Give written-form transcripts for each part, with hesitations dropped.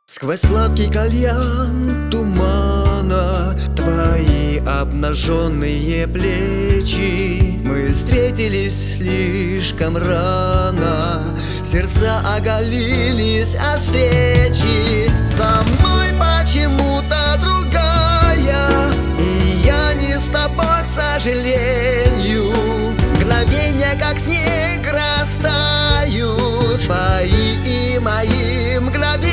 Сквозь сладкий кальян тумана твои обнаженные плечи. Мы встретились слишком рано, сердца оголились от встречи. Со мной почему-то другая, и я не с тобой, к сожалению. Мгновения, как снег, растают твои и мои мгновения.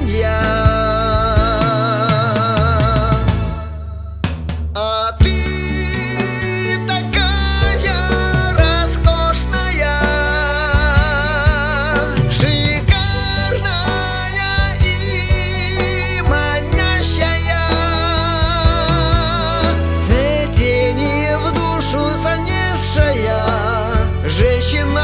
А ты такая роскошная, шикарная и манящая. Цветение в душу занесшая женщина.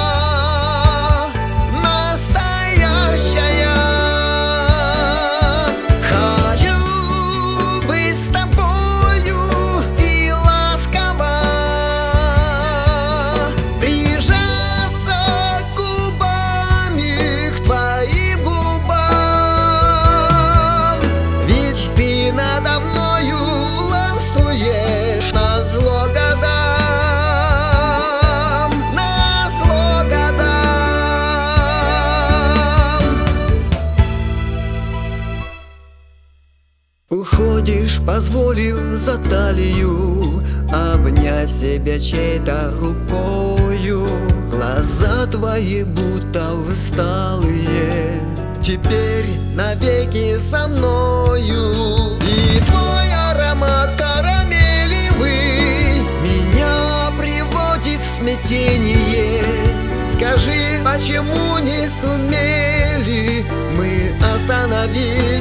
Уходишь, позволив за талию обнять себя чьей-то рукою. Глаза твои будто усталые, теперь навеки со мною. И твой аромат карамелевый меня приводит в смятение. Скажи, почему не сумели мы остановить